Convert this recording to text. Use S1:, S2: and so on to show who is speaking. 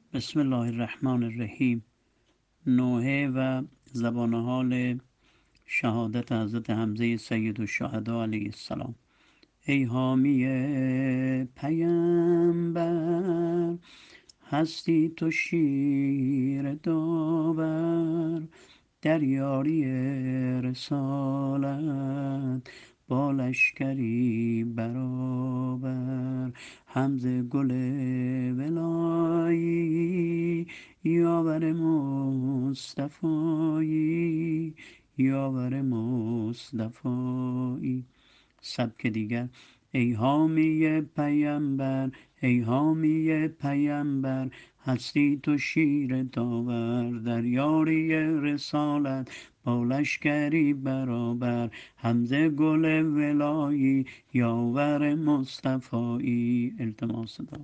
S1: بسم الله الرحمن الرحیم. نوحه و زبان حال شهادت حضرت حمزه سید الشهدا علیه السلام. ای حامی پیمبر، هستی تو شیر داور، در یاری رسالت با لشکری برابر. حمزه گل ولایی، یاور مصطفایی، یاور مصطفایی. سبک دیگر. ای حامی پیمبر، ای حامی پیمبر، هستی تو شیر داور، در یاری رسالت با لشکری برابر. حمزه گل ولایی، یاور مصطفایی. التماس دارم.